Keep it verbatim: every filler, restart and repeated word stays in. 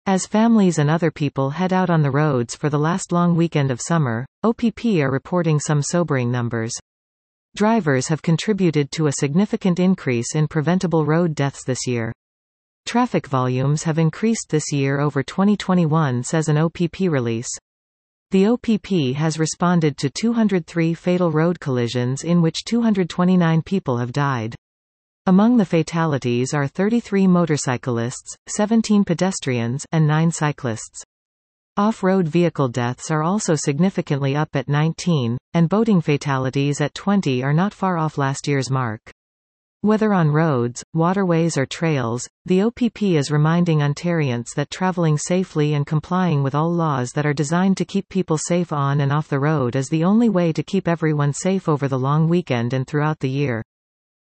As families and other people head out on the roads for the last long weekend of summer, O P P are reporting some sobering numbers. Drivers have contributed to a significant increase in preventable road deaths this year. Traffic volumes have increased this year over twenty twenty-one, says an O P P release. The O P P has responded to two hundred three fatal road collisions in which two hundred twenty-nine people have died. Among the fatalities are thirty-three motorcyclists, seventeen pedestrians, and nine cyclists. Off-road vehicle deaths are also significantly up at nineteen, and boating fatalities at twenty are not far off last year's mark. Whether on roads, waterways or trails, the O P P is reminding Ontarians that travelling safely and complying with all laws that are designed to keep people safe on and off the road is the only way to keep everyone safe over the long weekend and throughout the year.